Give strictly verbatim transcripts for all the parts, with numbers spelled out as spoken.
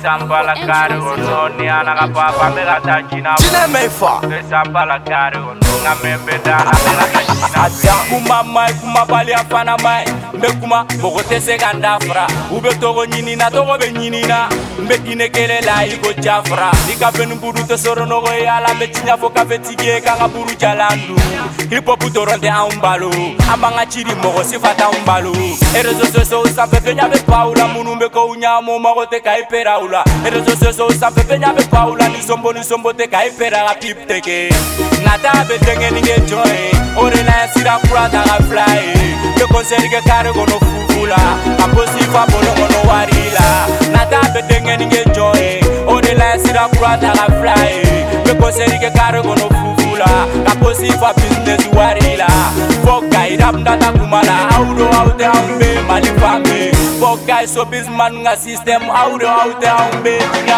Besamba la cara ni ana papa me la tachina. Chine me fa. Besamba la cara nga me beda na me la tachina. Kuma mai kuma bali afana mai. Mbe kuma bogote se ganda fra. Ube togo nyini na togo be nyini na. Mbe kine kele la iko jafra. Ika benu buru te soro no go yala me chinya fo ka fetige kanga buru jalandu. Hip hop toronte a umbalo. Amanga chiri mogo sifata umbalo. Erezo so sa pepe nya be paula munu mbe ko unyamo mago te kai peraula. Erezo so sa pepe nya be paula ni sombo ni sombo te kai pera ga pip teke. Nata be tenge ni ge joy. Ore la sira kura da ga fly. Ke konseri ke kare gono fufula. Aposi fa bolo gono warila. Nata be tenge ni ge joy. Ore la sira kura da ga fly. Ke konseri ke kare gono fufula. Aposi fa business warila. Fuck guy rap data kumala. Audo out there ambe mali fambe. Fuck guy so biz man nga system. Audo out there ambe nga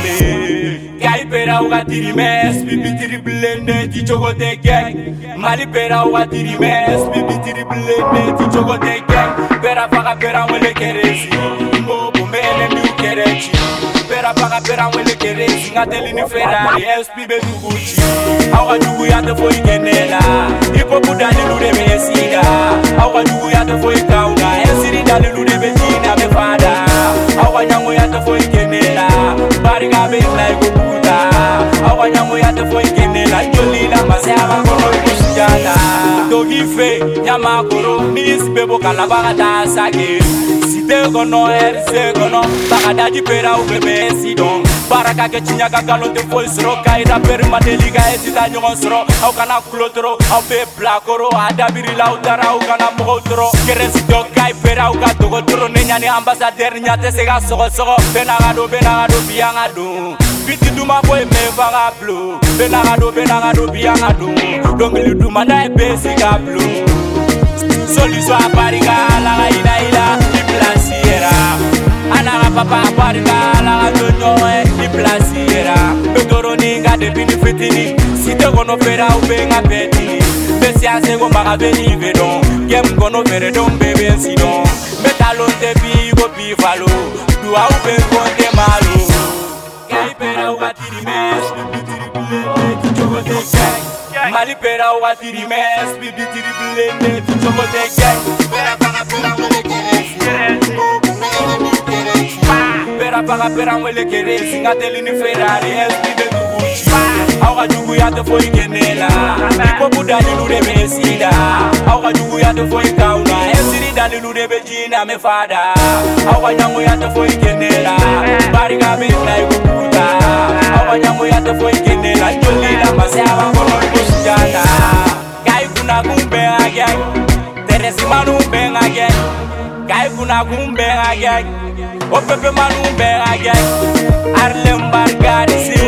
fambe. Guy pera uga tiri mes. Bibi tiri blende ti chogo te gang. Mali pera uga tiri mes. Bibi tiri blende ti chogo te gang. Pera paga pera wele keresi. Mo bumbele mi ukerechi. Pera paga pera wele keresi. Ngateli ni Ferrari S P be Gucci. Auga jugu ya te foi kenela. Ipo budani lude me sida. Auga jugu ya te foi kauna. Esiri dali lude be tina me fada. Auga nyango ya te foi kenela. Bariga be na igubuta. Auga nyango ya te foi kenela. Jolila masaba kono kusjana. Dogi fe nyama koro mis bebo kalabaga ta sage. Site kono erse kono bagada di pera ubebe sidon. Baraka ke chinya kakalo te foi sro kaida perma deliga esita nyon sro. Au kana klotro au be blakoro adabiri la utara au kana mogotro. Keresi do kai pera au ka togo tro nenyani ambassadeur nyate sega sogo sogo. Benagado benagado biangado. Biti duma boy me vaga blue. Benagado benagado biangado. Dongili duma na besi ga blue. Solution apariga la ina ila di plasiera. Ana papa apariga la donyo e di plasiera. Betoro ninga de binifitini. Si te gono pera u benga petini. Besi ase go maga beni vedon. Gem gono vere don bebe sidon. Metalon te bi go bi valo. Du au ben konte malo. Kai pera u atiri mes. Ti chogo te kai. Mali pera u atiri mes. Bibi tiri blende. Ti chogo te kai. Pera paga pera wele keresi. Pera paga pera wele keresi. Ngateli ni Ferrari S P be Gucci. Auga jugu ya te foi kenela. Ipo budani lude me sida. Auga jugu ya te foi kauna. Esiri dali lude be jina me fada. Auga nyango ya te foi kenela. Bariga be na igubuta. Auga nyango ya te foi kenela. Jolila masaba kono kusjana. Kai kuna kumbe again. Teresi manu ben again. Kai kuna kumbe again. Opepe manu ben again. Arlem bargari si.